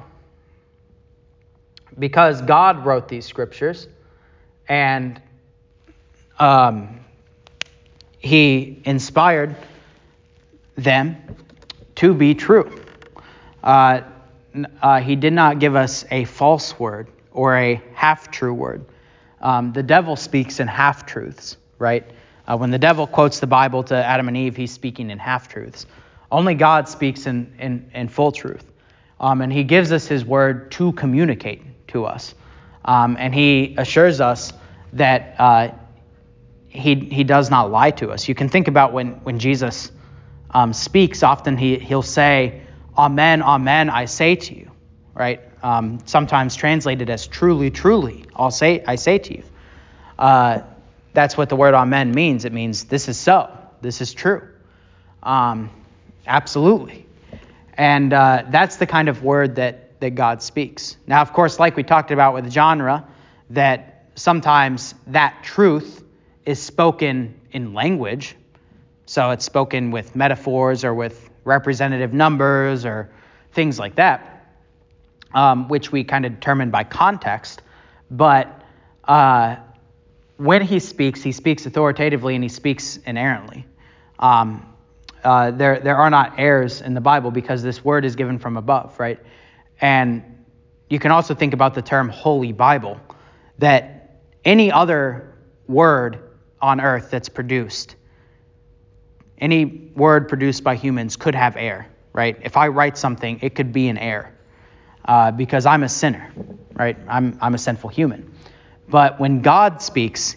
Because God wrote these scriptures, and um, He inspired them to be true. Uh, uh, he did not give us a false word or a half-true word. Um, the devil speaks in half-truths, right? Uh, when the devil quotes the Bible to Adam and Eve, he's speaking in half-truths. Only God speaks in, in, in full truth. Um, and he gives us his word to communicate to us. Um, and he assures us that uh, he he does not lie to us. You can think about when, when Jesus um, speaks, often he, he'll say, "Amen, amen, I say to you," right? Um, sometimes translated as "truly, truly, I'll say, I say to you." Uh, that's what the word amen means. It means this is so. This is true. Um, absolutely. And uh, that's the kind of word that, that God speaks. Now, of course, like we talked about with genre, that sometimes that truth is spoken in language. So it's spoken with metaphors or with representative numbers or things like that, um, which we kind of determine by context. But uh, when he speaks, he speaks authoritatively and he speaks inerrantly. Um, uh, there, there are not errors in the Bible because this word is given from above, right? And you can also think about the term Holy Bible, that any other word on earth that's produced, any word produced by humans could have error, right? If I write something, it could be an error uh, because I'm a sinner, right? I'm I'm a sinful human. But when God speaks,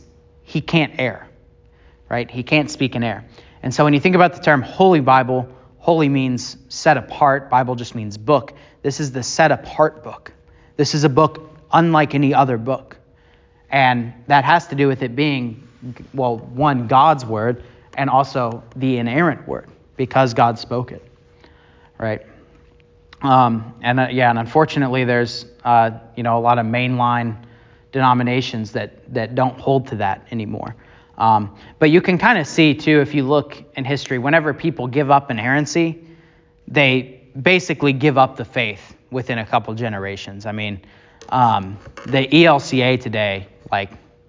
he can't err, right? He can't speak in error. And so when you think about the term Holy Bible, holy means set apart. Bible just means book. This is the set apart book. This is a book unlike any other book. And that has to do with it being, well, one, God's word, and also the inerrant word, because God spoke it, right? Um, and uh, yeah, and unfortunately, there's uh, you know a lot of mainline denominations that that don't hold to that anymore. Um, but you can kind of see too, if you look in history, whenever people give up inerrancy, they basically give up the faith within a couple generations. I mean, um, the E L C A today, like,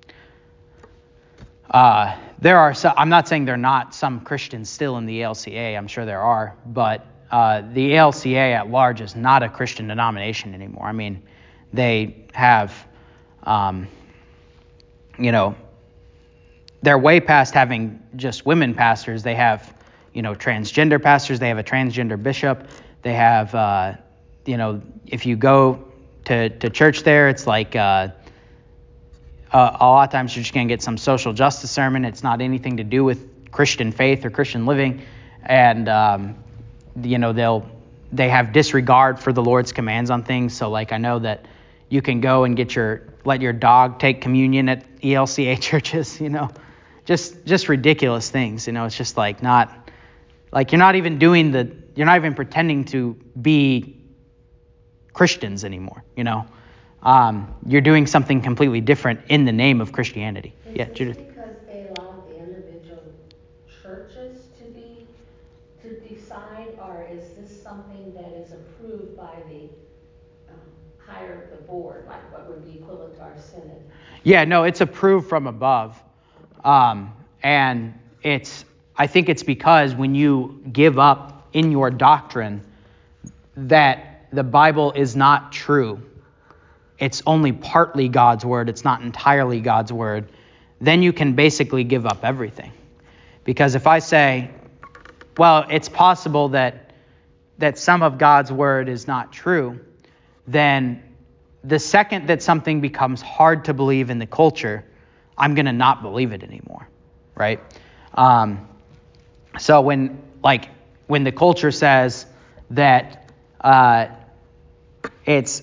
uh, there are some, I'm not saying there are not some Christians still in the E L C A, I'm sure there are, but uh, the E L C A at large is not a Christian denomination anymore. I mean, they have, um, you know, they're way past having just women pastors. They have, you know, transgender pastors. They have a transgender bishop. They have, uh, you know, if you go to, to church there, it's like uh, uh, a lot of times you're just going to get some social justice sermon. It's not anything to do with Christian faith or Christian living. And, um, you know, they'll they have disregard for the Lord's commands on things. So, like, I know that you can go and get your let your dog take communion at E L C A churches, you know. Just just ridiculous things, you know. It's just like not like you're not even doing the you're not even pretending to be Christians anymore, you know. Um, you're doing something completely different in the name of Christianity. Is Yeah, this Judith. because they allow the individual churches to be to decide, or is this something that is approved by the um, higher the board, like what would be equivalent to our synod? Yeah, no, it's approved from above. Um, and it's, I think it's because when you give up in your doctrine that the Bible is not true, it's only partly God's word, it's not entirely God's word, then you can basically give up everything. Because if I say, well, it's possible that that some of God's word is not true, then the second that something becomes hard to believe in the culture, I'm going to not believe it anymore, right? Um, so when, like, when the culture says that uh, it's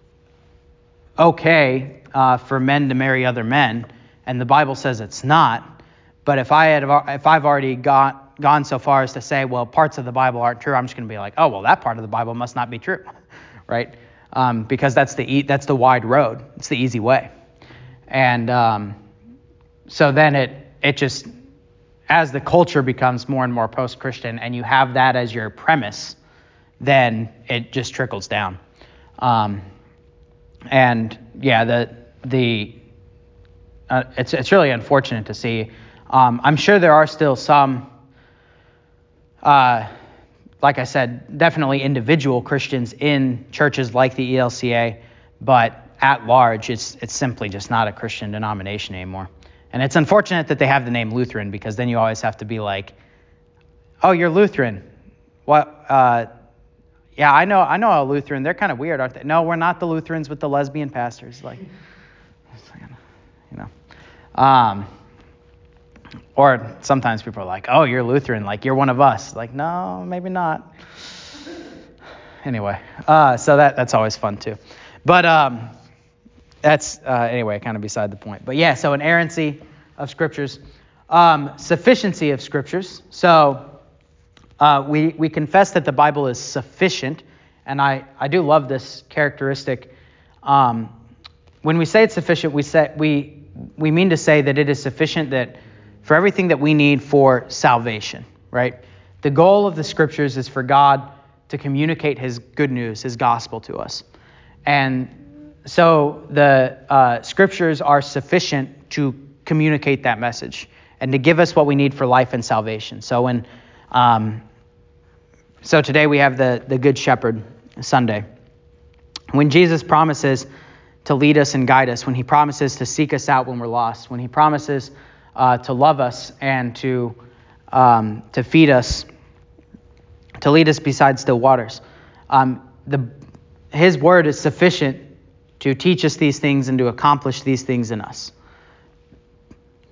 okay uh, for men to marry other men, and the Bible says it's not, but if I had, if I've already got gone so far as to say, well, parts of the Bible aren't true, I'm just going to be like, oh, well, that part of the Bible must not be true, right? Um, because that's the e- that's the wide road, it's the easy way, and um, so then it it just, as the culture becomes more and more post-Christian and you have that as your premise, then it just trickles down. Um, and yeah, the the uh, it's it's really unfortunate to see. Um, I'm sure there are still some, uh, like I said, definitely individual Christians in churches like the E L C A, but at large, it's it's simply just not a Christian denomination anymore. And it's unfortunate that they have the name Lutheran, because then you always have to be like, oh, you're Lutheran. What? Uh, yeah, I know I know a Lutheran. They're kind of weird, aren't they? No, we're not the Lutherans with the lesbian pastors. Like, you know. Um, or sometimes people are like, oh, you're Lutheran. Like, you're one of us. Like, no, maybe not. Anyway, uh, so that that's always fun too. But um, that's, uh, anyway, kind of beside the point. But yeah, so inerrancy of scriptures, um, sufficiency of scriptures. So uh, we we confess that the Bible is sufficient, and I, I do love this characteristic. Um, when we say it's sufficient, we say we we mean to say that it is sufficient that for everything that we need for salvation, right? The goal of the scriptures is for God to communicate his good news, his gospel to us. And so the uh, scriptures are sufficient to communicate that message and to give us what we need for life and salvation. So when, um, so today we have the the Good Shepherd Sunday. When Jesus promises to lead us and guide us, when he promises to seek us out when we're lost, when he promises uh, to love us and to um, to feed us, to lead us beside still waters, um, the his word is sufficient to teach us these things and to accomplish these things in us.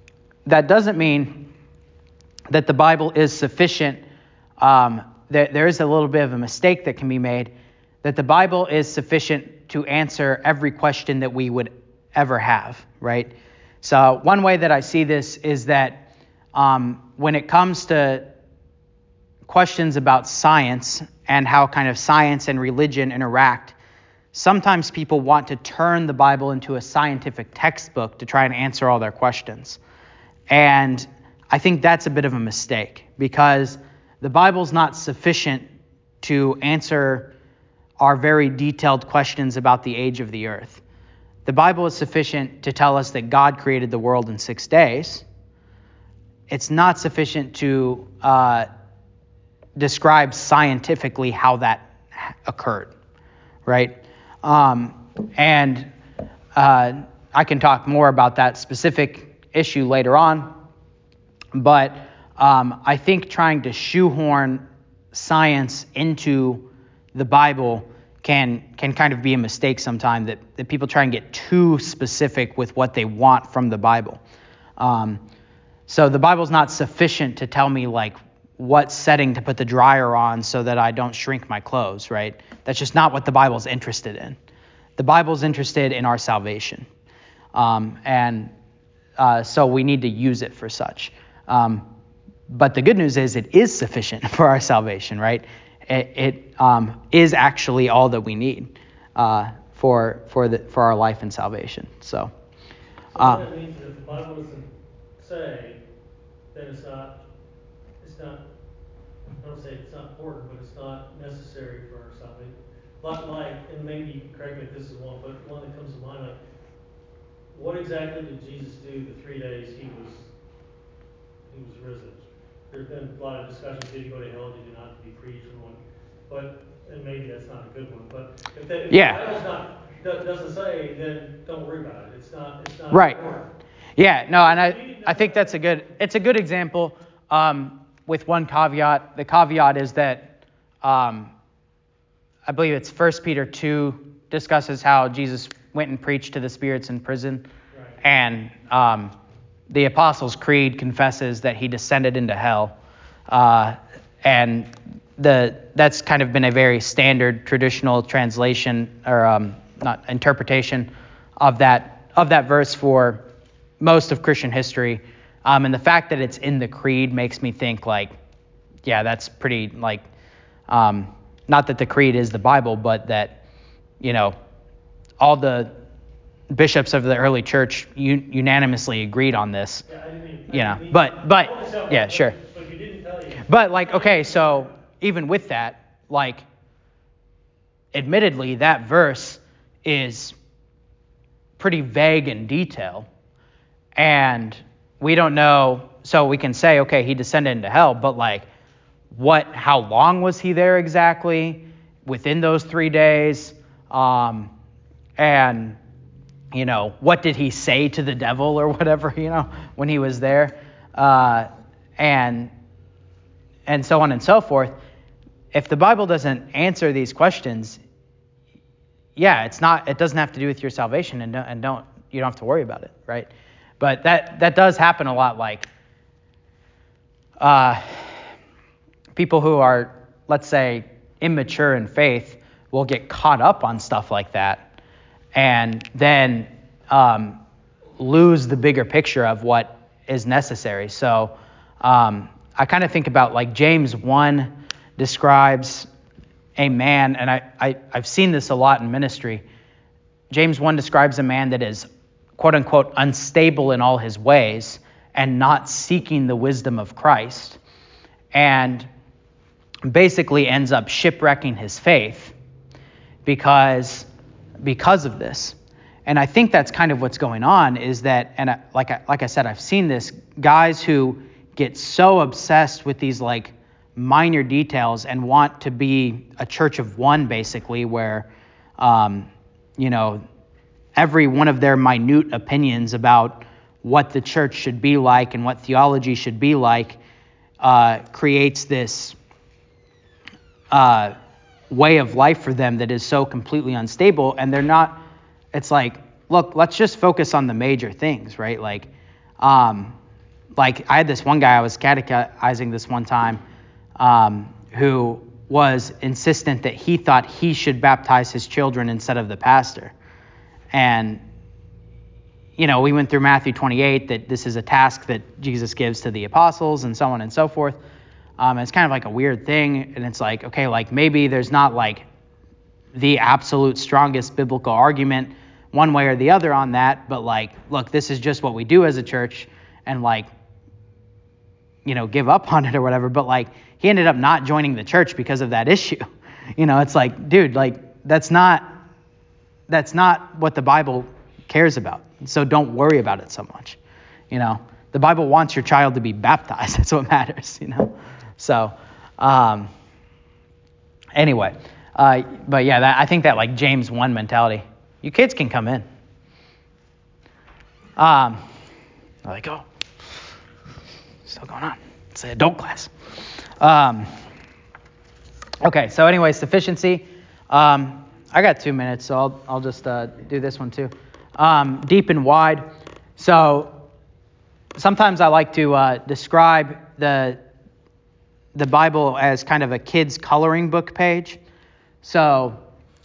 that doesn't mean that the Bible is sufficient. Um, there, there is a little bit of a mistake that can be made, that the Bible is sufficient to answer every question that we would ever have, right? So one way that I see this is that um, when it comes to questions about science and how kind of science and religion interact, sometimes people want to turn the Bible into a scientific textbook to try and answer all their questions. And I think that's a bit of a mistake, because the Bible's not sufficient to answer our very detailed questions about the age of the earth. The Bible is sufficient to tell us that God created the world in six days. It's not sufficient to uh, describe scientifically how that occurred, right? Um, and uh, I can talk more about that specific issue later on, but um, I think trying to shoehorn science into the Bible can can kind of be a mistake sometimes, that, that people try and get too specific with what they want from the Bible. Um, so the Bible's not sufficient to tell me like what setting to put the dryer on so that I don't shrink my clothes, right? That's just not what the Bible's interested in. The Bible's interested in our salvation. Um, and uh, so we need to use it for such. Um, but the good news is it is sufficient for our salvation, right? It, it um, is actually all that we need uh, for for the for our life and salvation. So, so uh, that means that if the Bible doesn't say, then it's not it's not I don't say it's not important, but it's not necessary for our salvation. Like, like, and maybe correct me if this is one, but one that comes to mind, like, what exactly did Jesus do the three days he was he was risen? There's been a lot of discussions. Did he go to hell? Did he not? Did he preach? And one, but and maybe that's not a good one. But if, that, if yeah. the Bible's not do- doesn't say, then don't worry about it. It's not. It's not Right. important. Yeah. No, and I I think that's a good it's a good example. Um, with one caveat, the caveat is that um, I believe it's First Peter two discusses how Jesus went and preached to the spirits in prison, Right. and um, the Apostles' Creed confesses that he descended into hell, uh, and the that's kind of been a very standard traditional translation or um, not interpretation of that of that verse for most of Christian history. Um, and the fact that it's in the creed makes me think like, yeah, that's pretty like, um, not that the creed is the Bible, but that, you know, all the bishops of the early church un- unanimously agreed on this. Yeah, I didn't mean. You I know, didn't mean, but but I won't tell yeah, you, but- sure. But if you didn't tell you. But like, okay, so even with that, like, admittedly, that verse is pretty vague in detail, and we don't know. So we can say, okay, he descended into hell, but like, what? How long was he there exactly? Within those three days, um, and you know, what did he say to the devil or whatever? You know, when he was there, uh, and and so on and so forth. If the Bible doesn't answer these questions, yeah, it's not. It doesn't have to do with your salvation, and don't, and don't you don't have to worry about it, right? But that that does happen a lot. Like uh, people who are, let's say, immature in faith will get caught up on stuff like that, and then um, lose the bigger picture of what is necessary. So um, I kind of think about like James one describes a man, and I, I, I've seen this a lot in ministry. James one describes a man that is, quote unquote, unstable in all his ways and not seeking the wisdom of Christ, and basically ends up shipwrecking his faith because because of this. And I think that's kind of what's going on, is that, and I, like I, like I said, I've seen this, guys who get so obsessed with these like minor details and want to be a church of one, basically, where, um, you know, every one of their minute opinions about what the church should be like and what theology should be like uh, creates this uh, way of life for them that is so completely unstable. And they're not, it's like, look, let's just focus on the major things, right? Like, um, like I had this one guy I was catechizing this one time, um, who was insistent that he thought he should baptize his children instead of the pastor. And, you know, we went through Matthew twenty-eight, that this is a task that Jesus gives to the apostles and so on and so forth. Um, it's kind of like a weird thing. And it's like, okay, like maybe there's not like the absolute strongest biblical argument one way or the other on that. But like, look, this is just what we do as a church, and like, you know, give up on it or whatever. But like, he ended up not joining the church because of that issue. You know, it's like, dude, like that's not, that's not what the Bible cares about. So don't worry about it so much. You know, the Bible wants your child to be baptized. That's what matters, you know? So, um, anyway, uh, but yeah, that, I think that like James one mentality, you kids can come in. Um, they're like, oh, still going on. It's an adult class. Um, okay. So anyway, sufficiency. Um, I got two minutes, so I'll, I'll just, uh, do this one too. Um, deep and wide. So sometimes I like to, uh, describe the, the Bible as kind of a kid's coloring book page. So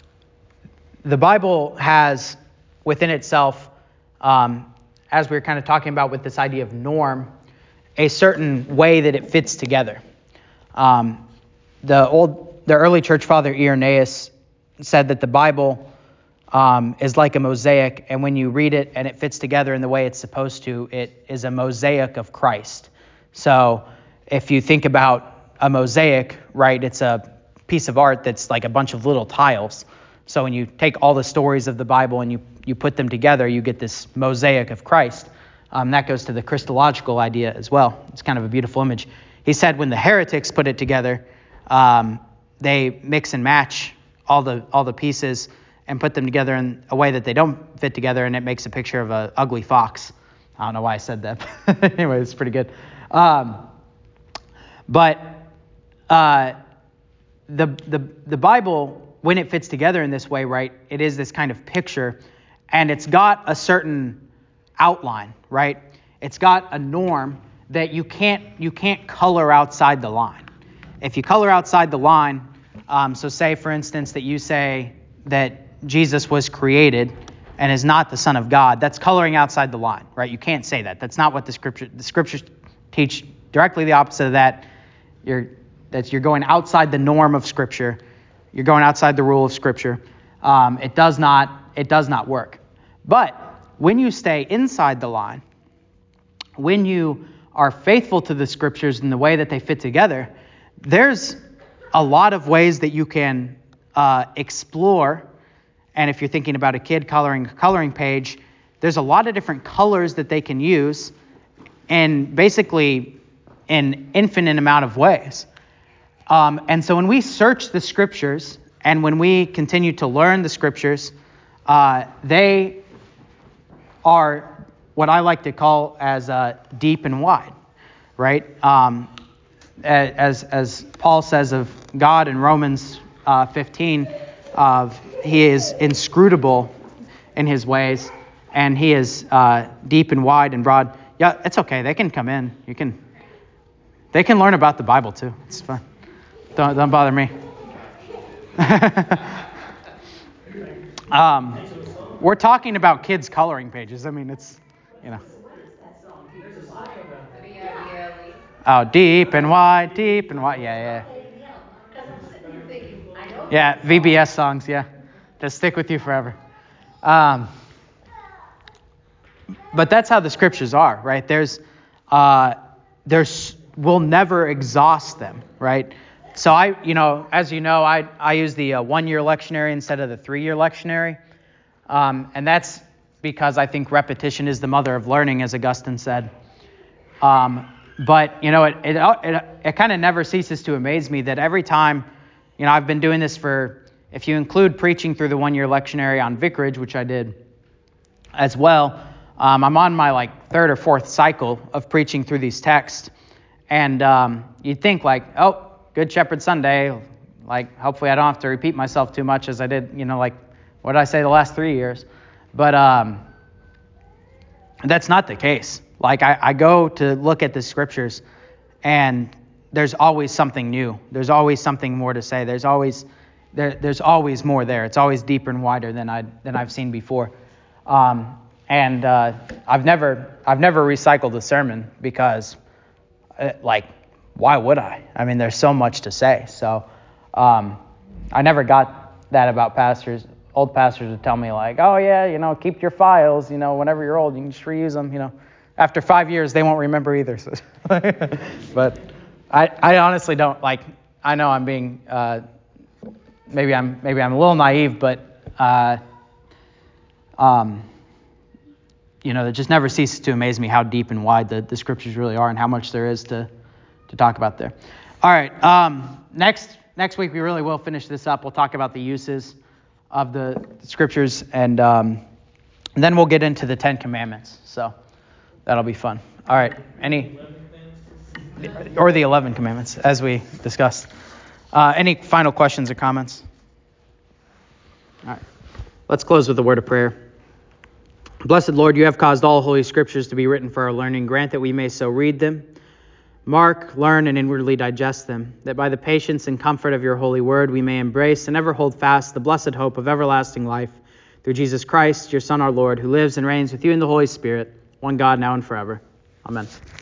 the Bible has within itself, um, as we were kind of talking about with this idea of norm, a certain way that it fits together. Um, the old, the early church father Irenaeus said that the Bible um, is like a mosaic, and when you read it and it fits together in the way it's supposed to, it is a mosaic of Christ. So if you think about a mosaic, right, it's a piece of art that's like a bunch of little tiles. So when you take all the stories of the Bible and you, you put them together, you get this mosaic of Christ. Um, that goes to the Christological idea as well. It's kind of a beautiful image. He said when the heretics put it together, um, they mix and match all the all the pieces and put them together in a way that they don't fit together, and it makes a picture of an ugly fox. I don't know why I said that. But anyway, it's pretty good. Um, but uh, the the the Bible, when it fits together in this way, right, it is this kind of picture, and it's got a certain outline, right? It's got a norm that you can't you can't color outside the line. If you color outside the line, um, so say for instance that you say that Jesus was created and is not the Son of God, that's coloring outside the line, right? You can't say that. That's not what the scripture the scriptures teach. Directly the opposite of that. You're that you're going outside the norm of Scripture. You're going outside the rule of Scripture. Um, it does not it does not work. But when you stay inside the line, when you are faithful to the Scriptures in the way that they fit together, there's a lot of ways that you can uh, explore. And if you're thinking about a kid coloring a coloring page, there's a lot of different colors that they can use, and basically an infinite amount of ways. Um, and so when we search the Scriptures and when we continue to learn the Scriptures, uh, they are what I like to call as uh, deep and wide, right? Um, as as Paul says of God in Romans uh, fifteen, uh, he is inscrutable in his ways, and he is uh, deep and wide and broad. Yeah, it's okay. They can come in. You can. They can learn about the Bible too. It's fine. Don't don't bother me. um, we're talking about kids coloring pages. I mean, it's you know. Oh, deep and wide, deep and wide. Yeah, yeah. Yeah, V B S songs. Yeah, just stick with you forever. Um, but that's how the Scriptures are, right? There's, uh, there's, we'll never exhaust them, right? So I, you know, as you know, I I use the uh, one-year lectionary instead of the three-year lectionary, um, and that's because I think repetition is the mother of learning, as Augustine said. Um, but you know, it it it, it kind of never ceases to amaze me that every time, you know, I've been doing this for, if you include preaching through the one-year lectionary on vicarage, which I did as well, um, I'm on my like third or fourth cycle of preaching through these texts, and um, you'd think like, oh. Good Shepherd Sunday, like hopefully I don't have to repeat myself too much as I did, you know, like what did I say the last three years? But um, that's not the case. Like I, I go to look at the scriptures, and there's always something new. There's always something more to say. There's always there, there's always more there. It's always deeper and wider than I than I've seen before. Um, and uh, I've never I've never recycled a sermon because, uh, like, why would I? I mean, there's so much to say. So um, I never got that about pastors. Old pastors would tell me like, oh yeah, you know, keep your files. You know, whenever you're old, you can just reuse them. You know, after five years, they won't remember either. So but I I honestly don't like. I know I'm being uh, maybe I'm maybe I'm a little naive, but uh, um, you know, it just never ceases to amaze me how deep and wide the, the scriptures really are and how much there is to to talk about there. All right, um, next next week we really will finish this up. We'll talk about the uses of the scriptures, and, um, and then we'll get into the Ten Commandments. So that'll be fun. All right, any or the eleven commandments as we discussed. Uh, any final questions or comments? All right, let's close with a word of prayer. Blessed Lord, you have caused all holy scriptures to be written for our learning. Grant that we may so read them, mark, learn, and inwardly digest them, that by the patience and comfort of your holy word we may embrace and ever hold fast the blessed hope of everlasting life through Jesus Christ, your Son, our Lord, who lives and reigns with you in the Holy Spirit, one God, now and forever. Amen.